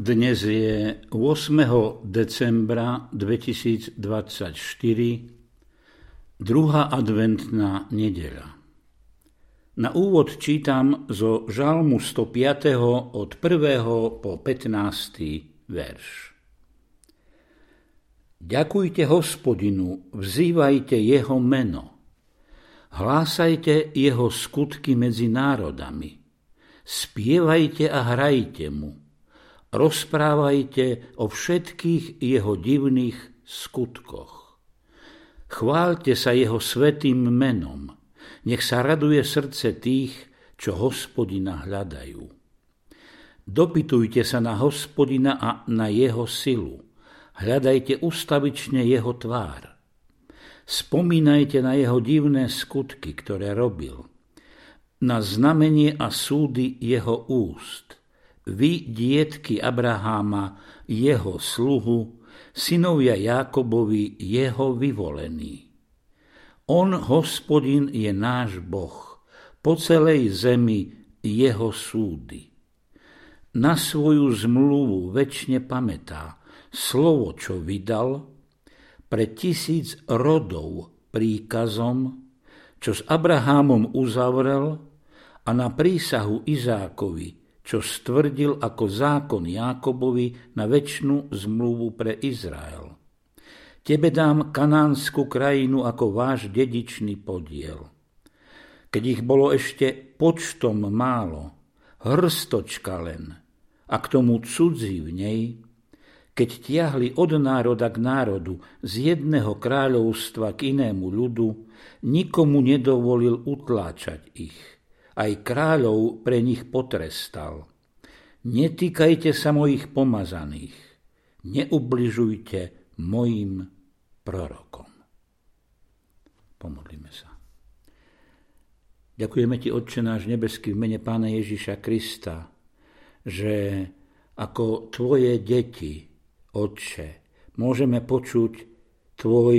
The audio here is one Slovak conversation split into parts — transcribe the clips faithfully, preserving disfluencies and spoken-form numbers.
Dnes je ôsmeho decembra dvetisícdvadsaťštyri, druhá adventná nedeľa. Na úvod čítam zo Žalmu stopäť od prvého po pätnásty verš. Ďakujte Hospodinu, vzývajte jeho meno, hlásajte jeho skutky medzi národami, spievajte a hrajte mu, rozprávajte o všetkých jeho divných skutkoch. Chváľte sa jeho svätým menom, nech sa raduje srdce tých, čo Hospodina hľadajú. Dopytujte sa na Hospodina a na jeho silu, hľadajte ustavične jeho tvár. Spomínajte na jeho divné skutky, ktoré robil, na znamenie a súdy jeho úst. Vy, dietky Abraháma, jeho sluhu, synovia Jákobovi, jeho vyvolení. On, Hospodin, je náš Boh, po celej zemi jeho súdy. Na svoju zmluvu večne pamätá, slovo, čo vydal, pre tisíc rodov príkazom, čo s Abrahámom uzavrel, a na prísahu Izákovi, čo stvrdil ako zákon Jákobovi na večnú zmluvu pre Izrael. Tebe dám kanánsku krajinu ako váš dedičný podiel. Keď ich bolo ešte počtom málo, hrstočka len, a k tomu cudzí v nej, keď tiahli od národa k národu, z jedného kráľovstva k inému ľudu, nikomu nedovolil utláčať ich. Aj kráľov pre nich potrestal. Netýkajte sa mojich pomazaných, neubližujte mojim prorokom. Pomodlíme sa. Ďakujeme ti, Otče náš nebeský, v mene Pána Ježiša Krista, že ako tvoje deti, Otče, môžeme počuť tvoj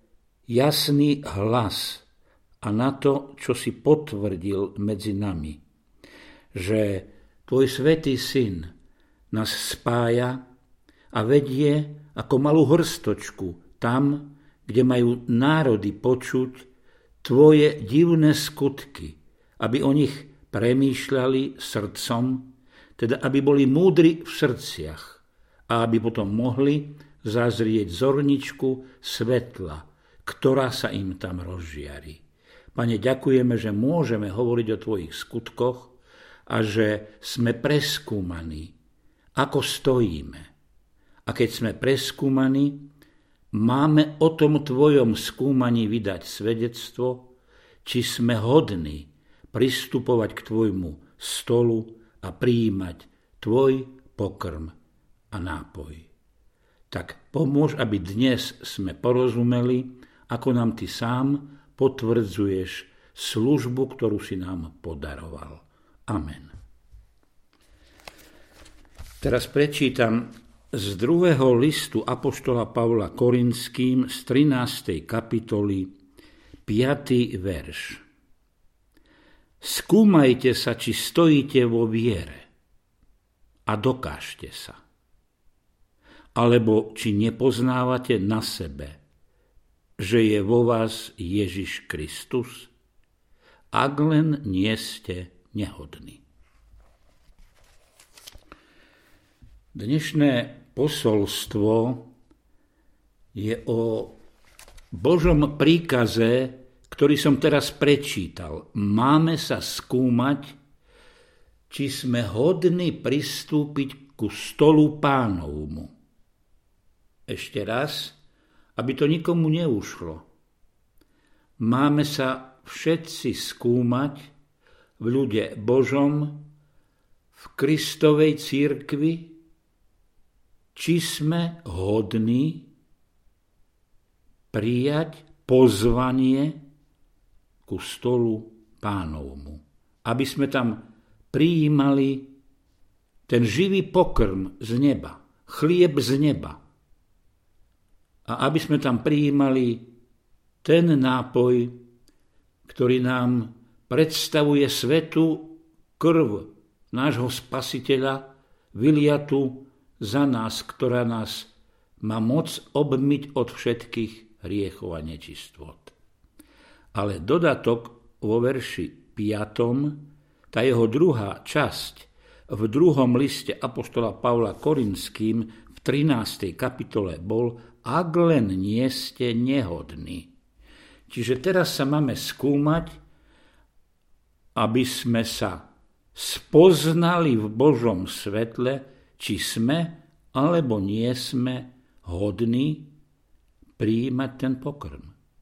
jasný hlas a na to, čo si potvrdil medzi nami, že tvoj svätý Syn nás spája a vedie ako malú hrstočku tam, kde majú národy počuť tvoje divné skutky, aby o nich premýšľali srdcom, teda aby boli múdri v srdciach a aby potom mohli zazrieť zorničku svetla, ktorá sa im tam rozžiari. Pane, ďakujeme, že môžeme hovoriť o tvojich skutkoch a že sme preskúmaní, ako stojíme. A keď sme preskúmaní, máme o tom tvojom skúmaní vydať svedectvo, či sme hodní pristupovať k tvojmu stolu a prijímať tvoj pokrm a nápoj. Tak pomôž, aby dnes sme porozumeli, ako nám ty sám potvrdzuješ službu, ktorú si nám podaroval. Amen. Teraz prečítam z druhého listu apoštola Pavla Korinským z trinástej kapitoly piaty verš. Skúmajte sa, či stojíte vo viere a dokážte sa. Alebo či nepoznávate na sebe, že je vo vás Ježiš Kristus, ak len nie ste nehodní. Dnešné posolstvo je o Božom príkaze, ktorý som teraz prečítal. Máme sa skúmať, či sme hodní pristúpiť ku stolu Pánovmu. Ešte raz, aby to nikomu neušlo. Máme sa všetci skúmať v ľude Božom, v Kristovej cirkvi, či sme hodní prijať pozvanie ku stolu Pánovmu. Aby sme tam prijímali ten živý pokrm z neba, chlieb z neba. A aby sme tam prijímali ten nápoj, ktorý nám predstavuje svätú krv nášho Spasiteľa, vyliatu za nás, ktorá nás má moc obmyť od všetkých hriechov a nečistôt. Ale dodatok vo verši piatom, tá jeho druhá časť v druhom liste apoštola Pavla Korinským v trinástej kapitole bol: ak len nie ste nehodní. Čiže teraz sa máme skúmať, aby sme sa spoznali v Božom svetle, či sme alebo nie sme hodní prijímať ten pokrm.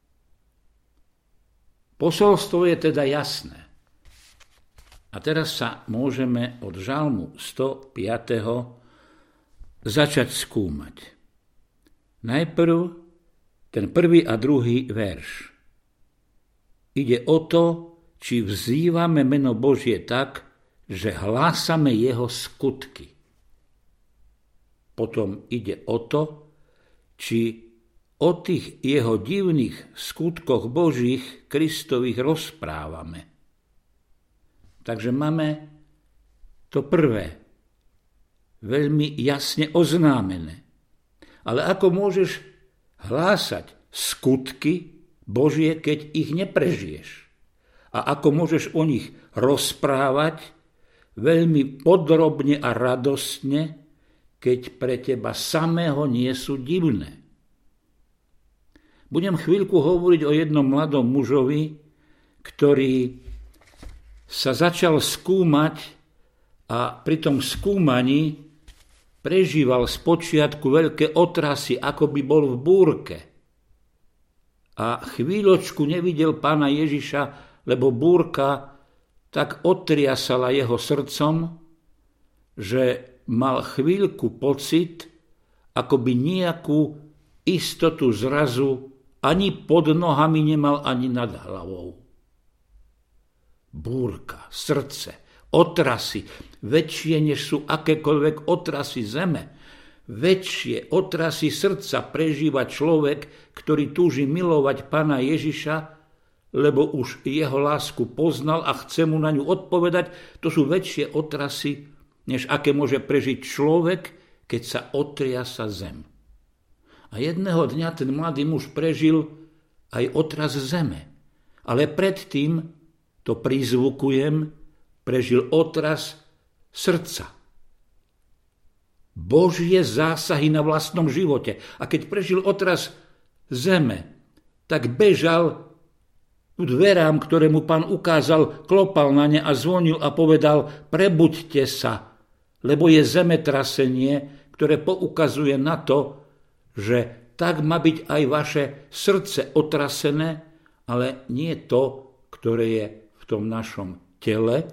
Posolstvo je teda jasné. A teraz sa môžeme od žalmu stopäť začať skúmať. Najprv ten prvý a druhý verš. Ide o to, či vzývame meno Božie tak, že hlásame jeho skutky. Potom ide o to, či o tých jeho divných skutkoch Božích Kristových rozprávame. Takže máme to prvé veľmi jasne oznámené. Ale ako môžeš hlásať skutky Božie, keď ich neprežiješ? A ako môžeš o nich rozprávať veľmi podrobne a radostne, keď pre teba samého nie sú divné? Budem chvíľku hovoriť o jednom mladom mužovi, ktorý sa začal skúmať a pri tom skúmaní prežíval spočiatku veľké otrasy, ako by bol v búrke. A chvíľočku nevidel Pána Ježiša, lebo búrka tak otriasala jeho srdcom, že mal chvíľku pocit, ako by nejakú istotu zrazu ani pod nohami nemal, ani nad hlavou. Búrka, srdce, otrasy, väčšie než sú akékoľvek otrasy zeme. Väčšie otrasy srdca prežíva človek, ktorý túži milovať Pána Ježiša, lebo už jeho lásku poznal a chce mu na ňu odpovedať. To sú väčšie otrasy, než aké môže prežiť človek, keď sa otriasa zem. A jedného dňa ten mladý muž prežil aj otras zeme. Ale predtým, to prizvukujem, prežil otras srdca. Božie zásahy na vlastnom živote. A keď prežil otras zeme, tak bežal k dverám, ktoré mu Pán ukázal, klopal na ne a zvonil a povedal: prebuďte sa, lebo je zemetrasenie, ktoré poukazuje na to, že tak má byť aj vaše srdce otrasené, ale nie to, ktoré je v tom našom tele,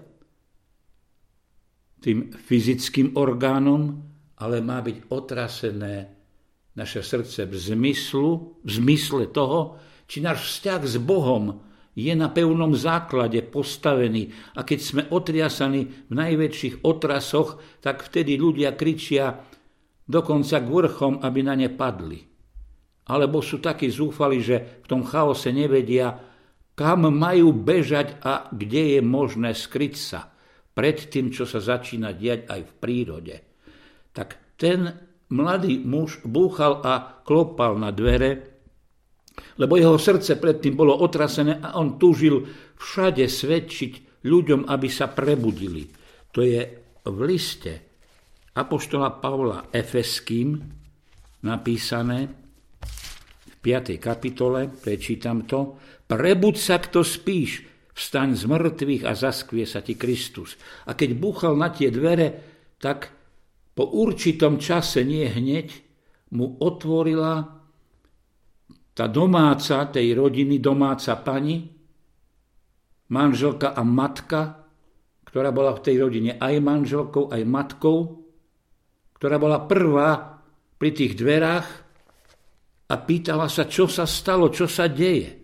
tým fyzickým orgánom, ale má byť otrasené naše srdce v zmyslu, v zmysle toho, či náš vzťah s Bohom je na pevnom základe postavený. A keď sme otriasaní v najväčších otrasoch, tak vtedy ľudia kričia dokonca k vrchom, aby na ne padli. Alebo sú takí zúfali, že v tom chaose nevedia, kam majú bežať a kde je možné skryť sa pred tým, čo sa začína diať aj v prírode. Tak ten mladý muž búchal a klopal na dvere, lebo jeho srdce predtým bolo otrasené a on túžil všade svedčiť ľuďom, aby sa prebudili. To je v liste apoštola Pavla Efeským napísané v piatej kapitole, prečítam to: prebuď sa, kto spíš, vstaň z mŕtvych a zaskvie sa ti Kristus. A keď búchal na tie dvere, tak po určitom čase, nie hneď, mu otvorila tá domáca tej rodiny, domáca pani, manželka a matka, ktorá bola v tej rodine aj manželkou, aj matkou, ktorá bola prvá pri tých dverách a pýtala sa, čo sa stalo, čo sa deje.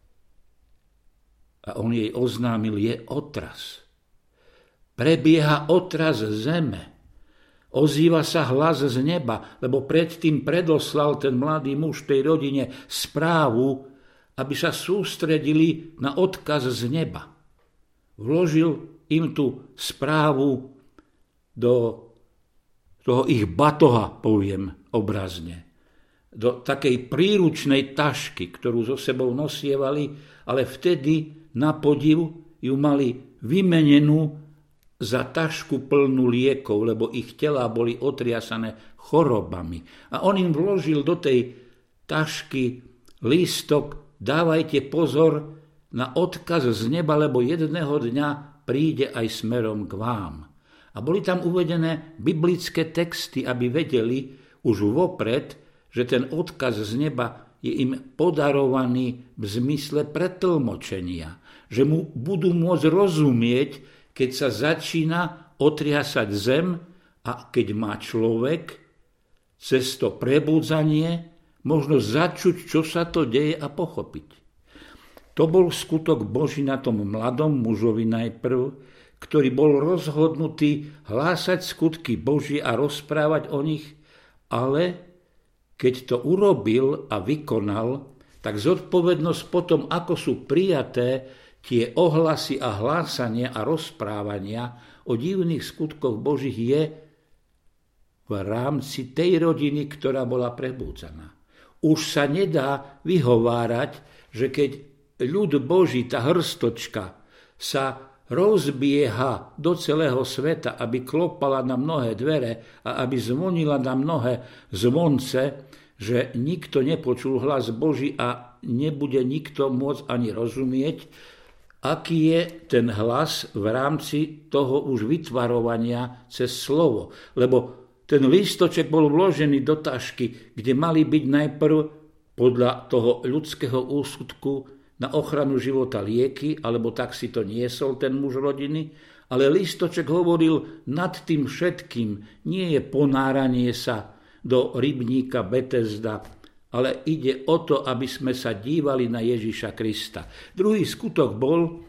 A on jej oznámil, je otras. Prebieha otras zeme. Ozýva sa hlas z neba, lebo predtým predoslal ten mladý muž tej rodine správu, aby sa sústredili na odkaz z neba. Vložil im tú správu do, toho ich batoha, poviem obrazne, do takej príručnej tašky, ktorú so sebou nosievali, ale vtedy na podiv ju mali vymenenú za tašku plnú liekov, lebo ich telá boli otriasané chorobami. A on im vložil do tej tašky lístok: dávajte pozor na odkaz z neba, lebo jedného dňa príde aj smerom k vám. A boli tam uvedené biblické texty, aby vedeli už vopred, že ten odkaz z neba je im podarovaný v zmysle pretlmočenia, že mu budú môcť rozumieť, keď sa začína otriasať zem a keď má človek cez to prebudzanie možno začuť, čo sa to deje a pochopiť. To bol skutok Boží na tom mladom mužovi najprv, ktorý bol rozhodnutý hlásať skutky Boží a rozprávať o nich, ale keď to urobil a vykonal, tak zodpovednosť potom, ako sú prijaté tie ohlasy a hlásania a rozprávania o divných skutkoch Božích, je v rámci tej rodiny, ktorá bola prebúdzaná. Už sa nedá vyhovárať, že keď ľud Boží, tá hrstočka, sa rozbieha do celého sveta, aby klopala na mnohé dvere a aby zvonila na mnohé zvonce, že nikto nepočul hlas Boží a nebude nikto môcť ani rozumieť, aký je ten hlas v rámci toho už vytvarovania cez slovo. Lebo ten lístoček bol vložený do tašky, kde mali byť najprv podľa toho ľudského úsudku na ochranu života lieky, alebo tak si to niesol ten muž rodiny, ale lístoček hovoril nad tým všetkým, nie je ponáranie sa do rybníka Betesda, ale ide o to, aby sme sa dívali na Ježiša Krista. Druhý skutok bol,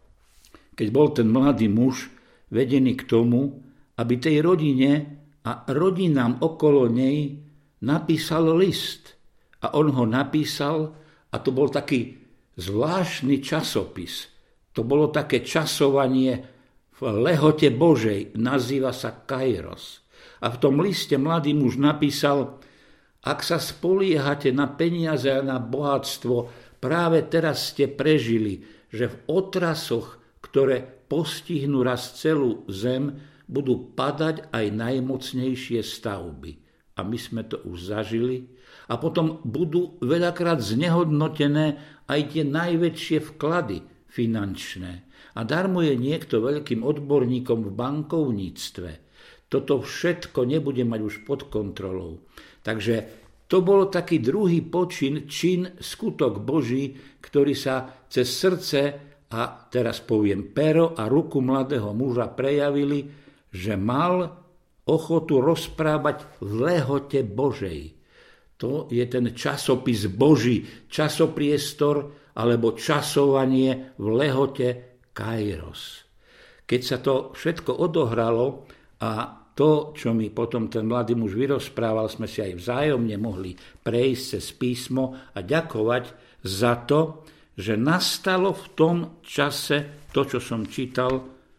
keď bol ten mladý muž vedený k tomu, aby tej rodine a rodinám okolo nej napísal list. A on ho napísal, a to bol taký zvláštny časopis. To bolo také časovanie v lehote Božej, nazýva sa Kairos. A v tom liste mladý muž napísal: ak sa spoliehate na peniaze a na bohatstvo, práve teraz ste prežili, že v otrasoch, ktoré postihnú raz celú zem, budú padať aj najmocnejšie stavby. A my sme to už zažili. A potom budú veľakrát znehodnotené aj tie najväčšie vklady finančné. A darmuje niekto veľkým odborníkom v bankovníctve. Toto všetko nebude mať už pod kontrolou. Takže to bol taký druhý počin, čin, skutok Boží, ktorý sa cez srdce a teraz poviem pero a ruku mladého muža prejavili, že mal ochotu rozprávať v lehote Božej. To je ten časopis Boží, časopriestor alebo časovanie v lehote Kairos. Keď sa to všetko odohralo a to, čo mi potom ten mladý muž vyrozprával, sme si aj vzájomne mohli prejsť cez písmo a ďakovať za to, že nastalo v tom čase to, čo som čítal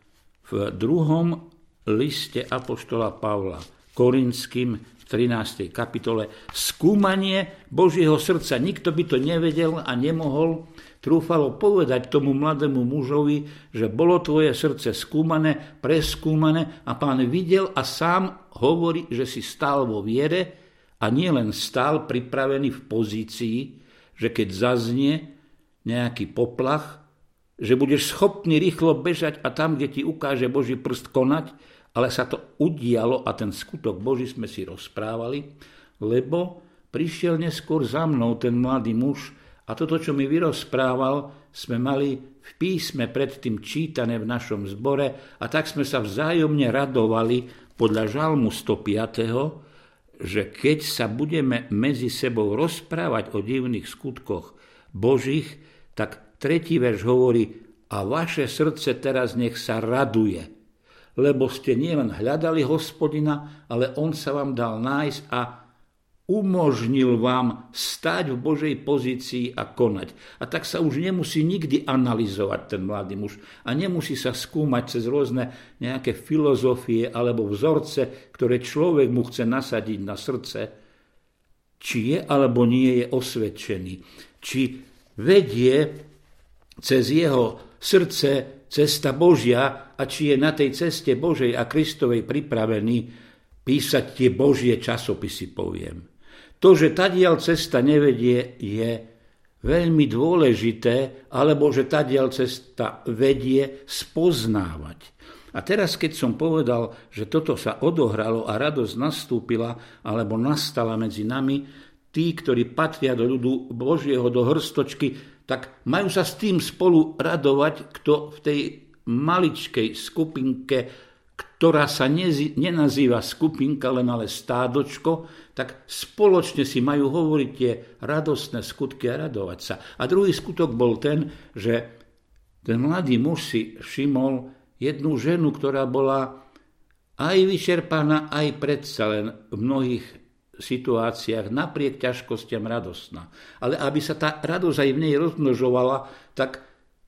v druhom liste apoštola Pavla Korinským v trinástej kapitole. Skúmanie Božieho srdca. Nikto by to nevedel a nemohol. Trúfalo povedať tomu mladému mužovi, že bolo tvoje srdce skúmané, preskúmané a Pán videl a sám hovorí, že si stál vo viere a nie len stál pripravený v pozícii, že keď zaznie nejaký poplach, že budeš schopný rýchlo bežať a tam, kde ti ukáže Boží prst, konať, ale sa to udialo a ten skutok Boží sme si rozprávali, lebo prišiel neskôr za mnou ten mladý muž a toto, čo mi vyrozprával, sme mali v písme predtým čítané v našom zbore a tak sme sa vzájomne radovali podľa Žalmu stopäť, že keď sa budeme medzi sebou rozprávať o divných skutkoch Božích, tak tretí verš hovorí: a vaše srdce teraz nech sa raduje, lebo ste nielen hľadali Hospodina, ale on sa vám dal nájsť a umožnil vám stať v Božej pozícii a konať. A tak sa už nemusí nikdy analyzovať ten mladý muž a nemusí sa skúmať cez rôzne nejaké filozofie alebo vzorce, ktoré človek mu chce nasadiť na srdce, či je alebo nie je osvedčený, či vedie cez jeho srdce cesta Božia a či je na tej ceste Božej a Kristovej pripravený písať tie Božie časopisy, poviem. To, že tadiaľ cesta nevedie, je veľmi dôležité, alebo že tadiaľ cesta vedie spoznávať. A teraz, keď som povedal, že toto sa odohralo a radosť nastúpila, alebo nastala medzi nami, tí, ktorí patria do ľudu Božieho, do hrstočky, tak majú sa s tým spolu radovať, kto v tej maličkej skupinke, ktorá sa nezi, nenazýva skupinka, len ale stádočko, tak spoločne si majú hovoriť tie radostné skutky a radovať sa. A druhý skutok bol ten, že ten mladý muž si všimol jednu ženu, ktorá bola aj vyčerpaná, aj predsa len v mnohých situáciách napriek ťažkostiam radostná. Ale aby sa tá radosť aj v nej rozmnožovala, tak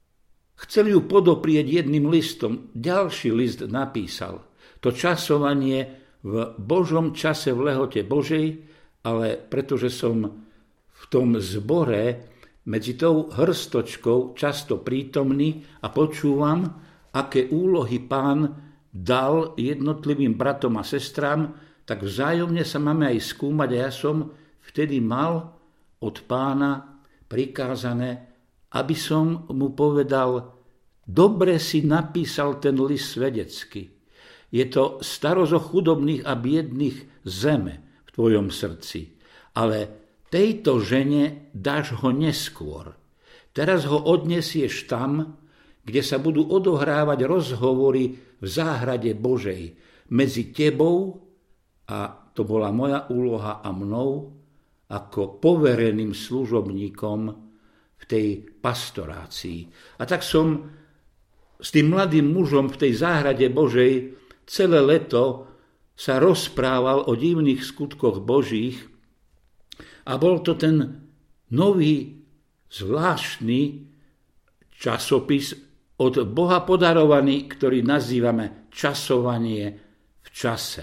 chcel ju podoprieť jedným listom. Ďalší list napísal. To časovanie v Božom čase v lehote Božej, ale pretože som v tom zbore medzi tou hrstočkou často prítomný a počúvam, aké úlohy Pán dal jednotlivým bratom a sestrám, tak vzájomne sa máme aj skúmať a ja som vtedy mal od Pána prikázané, aby som mu povedal: dobre si napísal ten list svedecky. Je to starosť o chudobných a biedných zeme v tvojom srdci. Ale tejto žene dáš ho neskôr. Teraz ho odnesieš tam, kde sa budú odohrávať rozhovory v záhrade Božej medzi tebou, a to bola moja úloha, a mnou, ako povereným služobníkom v tej pastorácii. A tak som s tým mladým mužom v tej záhrade Božej celé leto sa rozprával o divných skutkoch Božích a bol to ten nový, zvláštny časopis od Boha podarovaný, ktorý nazývame časovanie v čase.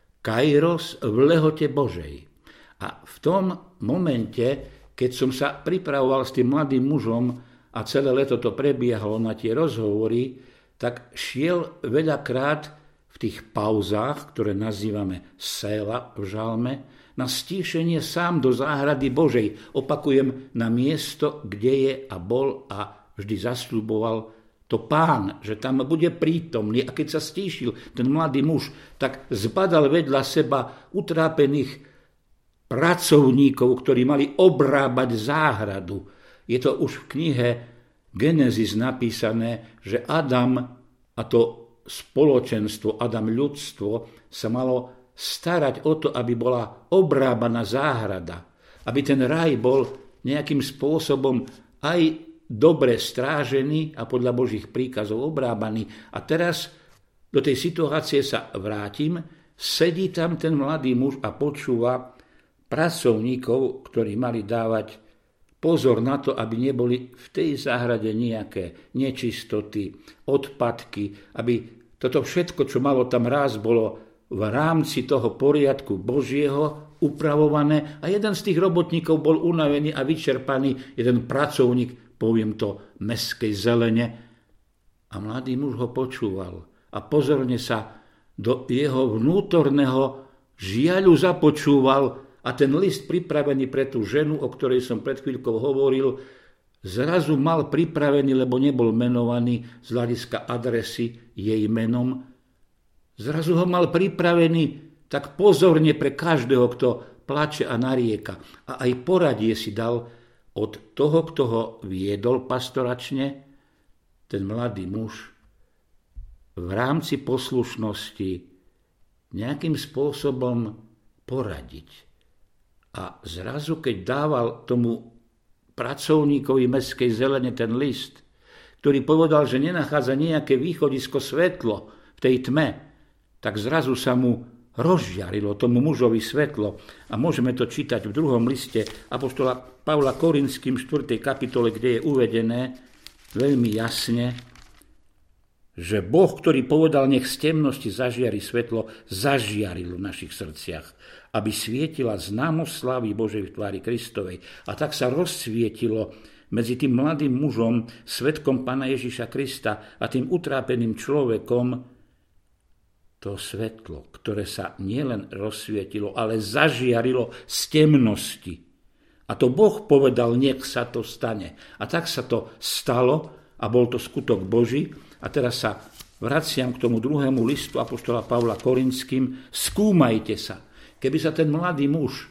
Kairos v lehote Božej. A v tom momente, keď som sa pripravoval s tým mladým mužom a celé leto to prebiehalo na tie rozhovory, tak šiel veľakrát v tých pauzách, ktoré nazývame séla v žalme, na stíšenie sám do záhrady Božej. Opakujem, na miesto, kde je a bol, a vždy zasľuboval to Pán, že tam bude prítomný. A keď sa stíšil ten mladý muž, tak zbadal vedľa seba utrápených pracovníkov, ktorí mali obrábať záhradu. Je to už v knihe Genesis napísané, že Adam a to spoločenstvo, Adam ľudstvo, sa malo starať o to, aby bola obrábaná záhrada, aby ten raj bol nejakým spôsobom aj dobre strážený a podľa Božích príkazov obrábaný. A teraz do tej situácie sa vrátim. Sedí tam ten mladý muž a počúva pracovníkov, ktorí mali dávať pozor na to, aby neboli v tej záhrade nejaké nečistoty, odpadky, aby toto všetko, čo malo tam raz, bolo v rámci toho poriadku Božieho upravované. A jeden z tých robotníkov bol unavený a vyčerpaný, jeden pracovník, poviem to, mestskej zelene. A mladý muž ho počúval a pozorne sa do jeho vnútorného žiaľu započúval a ten list pripravený pre tú ženu, o ktorej som pred chvíľkou hovoril, zrazu mal pripravený, lebo nebol menovaný z hľadiska adresy jej menom. Zrazu ho mal pripravený tak pozorne pre každého, kto plače a narieka. A aj poradie si dal od toho, kto ho viedol pastoračne, ten mladý muž, v rámci poslušnosti nejakým spôsobom poradiť. A zrazu, keď dával tomu pracovníkovi mestskej zelene ten list, ktorý povedal, že nenachádza nejaké východisko svetlo v tej tme, tak zrazu sa mu rozžiarilo tomu mužovi svetlo. A môžeme to čítať v druhom liste apoštola Pavla Korinským štvrtej kapitole, kde je uvedené veľmi jasne, že Boh, ktorý povedal, nech z temnosti zažiari svetlo, zažiaril v našich srdciach, aby svietila známosť slávy Božej v tvári Kristovej. A tak sa rozsvietilo medzi tým mladým mužom, svedkom Pána Ježiša Krista a tým utrápeným človekom to svetlo, ktoré sa nielen rozsvietilo, ale zažiarilo z temnosti. A to Boh povedal, nech sa to stane. A tak sa to stalo a bol to skutok Boží. A teraz sa vraciam k tomu druhému listu apoštola Pavla Korinským. Skúmajte sa. Keby sa ten mladý muž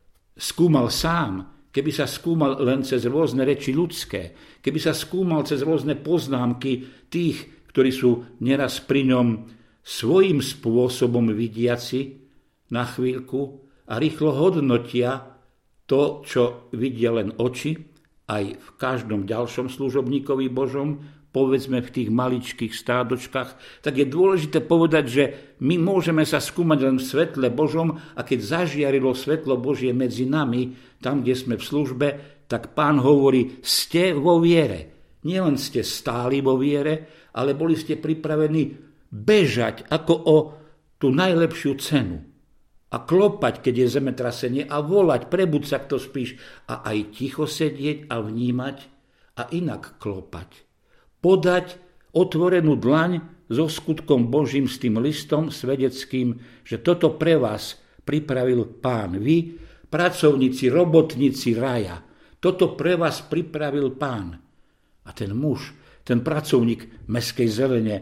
skúmal sám, keby sa skúmal len cez rôzne reči ľudské, keby sa skúmal cez rôzne poznámky tých, ktorí sú neraz pri ňom svojím spôsobom vidiaci na chvíľku a rýchlo hodnotia to, čo vidia len oči, aj v každom ďalšom služobníkovi Božom, povedzme v tých maličkých stádočkách, tak je dôležité povedať, že my môžeme sa skúmať len v svetle Božom a keď zažiarilo svetlo Božie medzi nami, tam, kde sme v službe, tak Pán hovorí, ste vo viere. Nielen ste stáli vo viere, ale boli ste pripravení bežať ako o tú najlepšiu cenu a klopať, keď je zemetrasenie a volať, prebuď sa, kto spíš a aj ticho sedieť a vnímať a inak klopať. Podať otvorenú dlaň so skutkom Božím, s tým listom svedeckým, že toto pre vás pripravil Pán. Vy, pracovníci, robotníci raja, toto pre vás pripravil Pán. A ten muž, ten pracovník mestskej zelene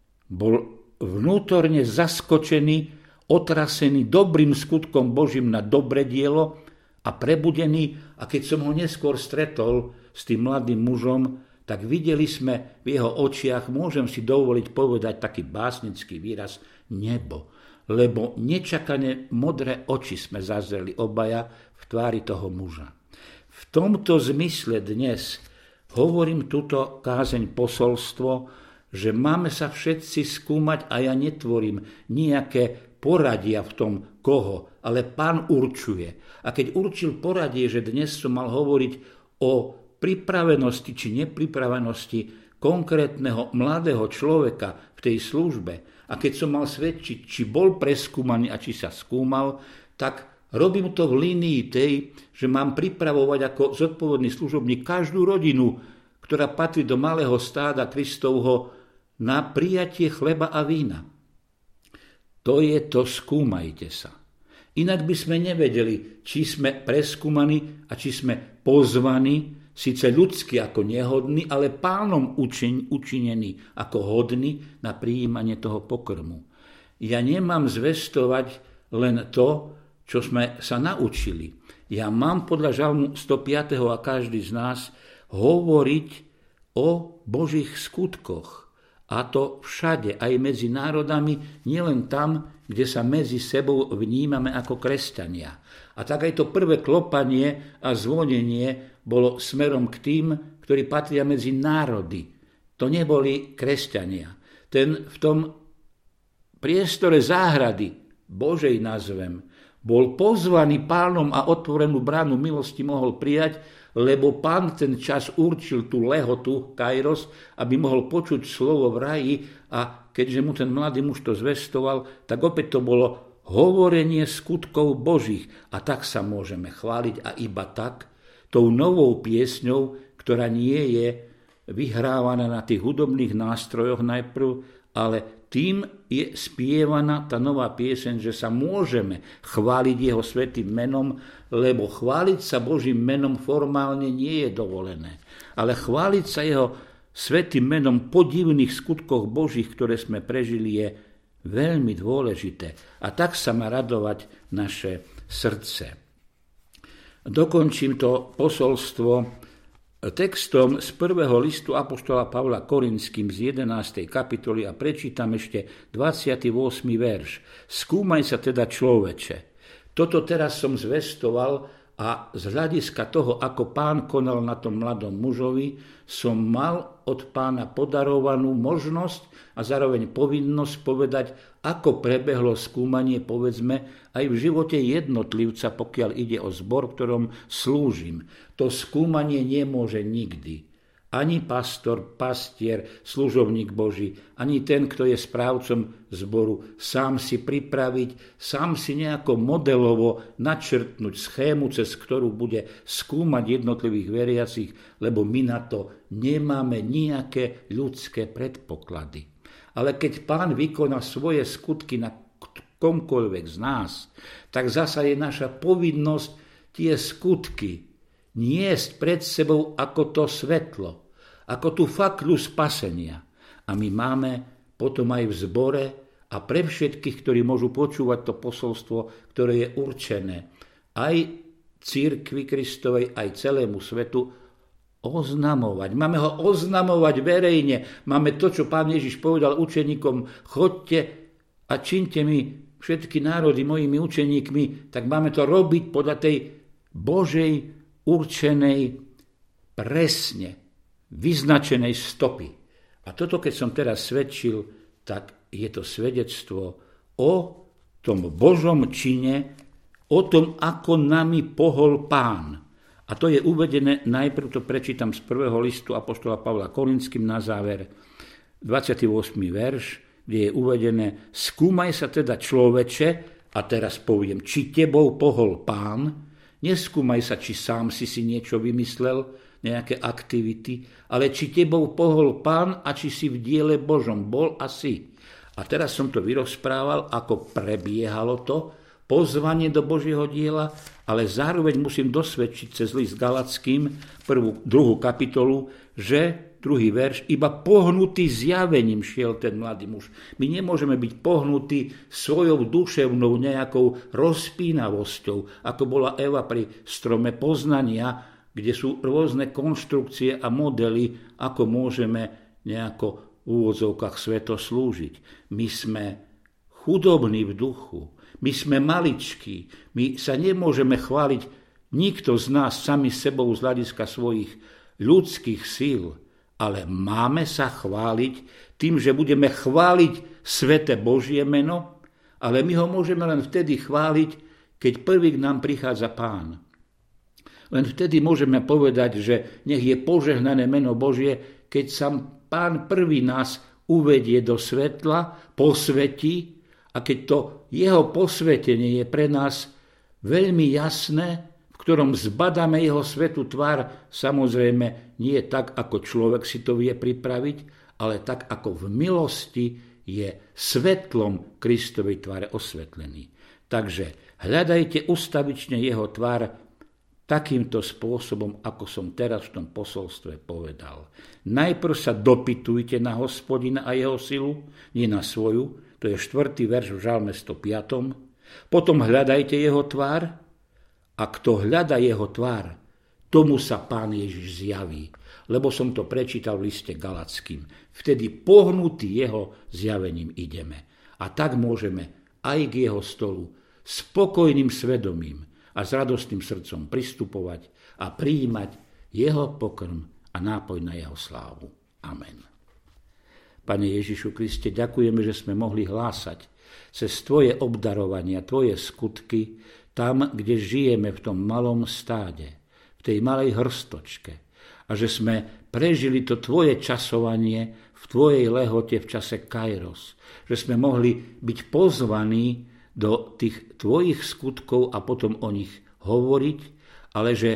bol vnútorne zaskočený, otrasený dobrým skutkom Božím na dobre dielo a prebudený. A keď som ho neskôr stretol s tým mladým mužom, tak videli sme v jeho očiach, môžem si dovoliť povedať taký básnický výraz, nebo. Lebo nečakane modré oči sme zazreli obaja v tvári toho muža. V tomto zmysle dnes hovorím túto kázeň posolstvo, že máme sa všetci skúmať a ja netvorím nejaké poradia v tom, koho, ale Pán určuje. A keď určil poradie, že dnes som mal hovoriť o pripravenosti či nepripravenosti konkrétneho mladého človeka v tej službe a keď som mal svedčiť, či bol preskúmaný a či sa skúmal, tak robím to v línii tej, že mám pripravovať ako zodpovedný služobník každú rodinu, ktorá patrí do malého stáda Kristovho, na prijatie chleba a vína. To je to, skúmajte sa. Inak by sme nevedeli, či sme preskúmaní a či sme pozvaní, síce ľudsky ako nehodní, ale Pánom učin, učinení ako hodní na prijímanie toho pokrmu. Ja nemám zvestovať len to, čo sme sa naučili. Ja mám podľa Žalmu stopäť a každý z nás hovoriť o Božích skutkoch. A to všade, aj medzi národami, nielen tam, kde sa medzi sebou vnímame ako kresťania. A tak aj to prvé klopanie a zvonenie bolo smerom k tým, ktorí patria medzi národy. To neboli kresťania. Ten v tom priestore záhrady, Božej nazvem, bol pozvaný Pánom a otvorenú bránu milosti mohol prijať, lebo Pán ten čas určil tú lehotu, kairos, aby mohol počuť slovo v raji a keďže mu ten mladý muž to zvestoval, tak opäť to bolo hovorenie skutkov Božích. A tak sa môžeme chváliť a iba tak, tou novou piesňou, ktorá nie je vyhrávaná na tých hudobných nástrojoch najprv, ale tým je spievaná tá nová pieseň, že sa môžeme chváliť jeho svätým menom, lebo chváliť sa Božím menom formálne nie je dovolené. Ale chváliť sa jeho svätým menom po divných skutkoch Božích, ktoré sme prežili, je veľmi dôležité. A tak sa má radovať naše srdce. Dokončím to posolstvo textom z prvého listu apoštola Pavla Korinským z jedenástej kapitoly a prečítam ešte dvadsiaty ôsmy verš. Skúmaj sa teda, človeče. Toto teraz som zvestoval A z hľadiska toho, ako Pán konal na tom mladom mužovi, som mal od Pána podarovanú možnosť a zároveň povinnosť povedať, ako prebehlo skúmanie, povedzme, aj v živote jednotlivca, pokiaľ ide o zbor, v ktorom slúžim. To skúmanie nemôže nikdy ani pastor, pastier, služobník Boží, ani ten, kto je správcom zboru, sám si pripraviť, sám si nejako modelovo načrtnúť schému, cez ktorú bude skúmať jednotlivých veriacich, lebo my na to nemáme nejaké ľudské predpoklady. Ale keď Pán vykoná svoje skutky na komkoľvek z nás, tak zasa je naša povinnosť tie skutky niesť pred sebou ako to svetlo, ako tú fakľu spasenia. A my máme potom aj v zbore a pre všetkých, ktorí môžu počúvať to posolstvo, ktoré je určené aj cirkvi Kristovej, aj celému svetu, oznamovať. Máme ho oznamovať verejne. Máme to, čo Pán Ježiš povedal učeníkom, choďte a čiňte mi všetky národy mojimi učeníkmi, tak máme to robiť podľa tej Božej určenej, presne vyznačenej stopy. A toto, keď som teraz svedčil, tak je to svedectvo o tom Božom čine, o tom, ako nami pohol Pán. A to je uvedené, najprv to prečítam z prvého listu apoštola Pavla Korinským na záver, dvadsiaty ôsmy verš, kde je uvedené: skúmaj sa teda, človeče, a teraz poviem, či tebou pohol Pán. Neskúmaj sa, či sám si si niečo vymyslel, nejaké aktivity, ale či tebou pohol Pán a či si v diele Božom bol a si. A teraz som to vyrozprával, ako prebiehalo to pozvanie do Božieho diela, ale zároveň musím dosvedčiť cez list Galackým, prvú, druhú kapitolu, že druhý verš, iba pohnutý zjavením šiel ten mladý muž. My nemôžeme byť pohnutí svojou duševnou nejakou rozpínavosťou, ako bola Eva pri strome poznania, kde sú rôzne konštrukcie a modely, ako môžeme nejako v úvodzovkách sveto slúžiť. My sme chudobní v duchu, my sme maličkí, my sa nemôžeme chváliť nikto z nás sami sebou z hľadiska svojich ľudských síl, ale máme sa chváliť tým, že budeme chváliť sväté Božie meno, ale my ho môžeme len vtedy chváliť, keď prvý k nám prichádza Pán. Len vtedy môžeme povedať, že nech je požehnané meno Božie, keď sám Pán prvý nás uvedie do svetla, posvetí, a keď to jeho posvetenie je pre nás veľmi jasné, v ktorom zbadáme jeho svätú tvár, samozrejme nie tak, ako človek si to vie pripraviť, ale tak, ako v milosti je svetlom Kristovej tváre osvetlený. Takže hľadajte ustavične jeho tvár takýmto spôsobom, ako som teraz v tom posolstve povedal. Najprv sa dopytujte na Hospodina a jeho silu, nie na svoju. To je štvrtý verš v Žalme stopäť. Potom hľadajte jeho tvár a kto hľada jeho tvár, tomu sa Pán Ježiš zjaví. Lebo som to prečítal v liste Galackým. Vtedy pohnutý jeho zjavením ideme. A tak môžeme aj k jeho stolu s spokojným svedomím a s radostným srdcom pristupovať a prijímať jeho pokrm a nápoj na jeho slávu. Amen. Pane Ježišu Kriste, ďakujeme, že sme mohli hlásať cez Tvoje obdarovania, Tvoje skutky, tam, kde žijeme v tom malom stáde, v tej malej hrstočke. A že sme prežili to Tvoje časovanie v Tvojej lehote v čase Kairos. Že sme mohli byť pozvaní do tých Tvojich skutkov a potom o nich hovoriť, ale že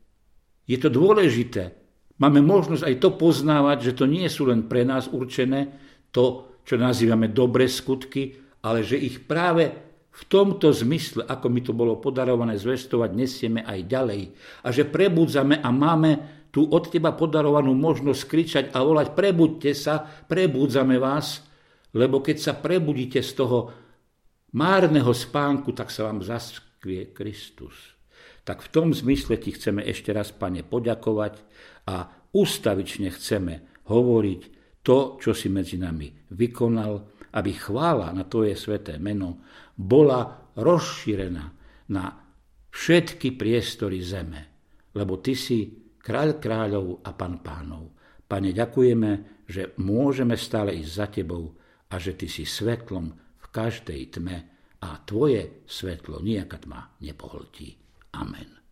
je to dôležité. Máme možnosť aj to poznávať, že to nie sú len pre nás určené, to, čo nazývame dobré skutky, ale že ich práve v tomto zmysle, ako mi to bolo podarované zvestovať, nesieme aj ďalej. A že prebudzame a máme tú od Teba podarovanú možnosť kričať a volať: prebuďte sa, prebudzame vás, lebo keď sa prebudíte z toho márneho spánku, tak sa vám zaskvie Kristus. Tak v tom zmysle Ti chceme ešte raz, Pane, poďakovať a ústavične chceme hovoriť to, čo si medzi nami vykonal, aby chvála na Tvoje sväté meno bola rozšírená na všetky priestory zeme, lebo Ty si kráľ kráľov a pán pánov. Pane, ďakujeme, že môžeme stále ísť za Tebou a že Ty si svetlom v každej tme a Tvoje svetlo nejaká tma nepohltí. Amen.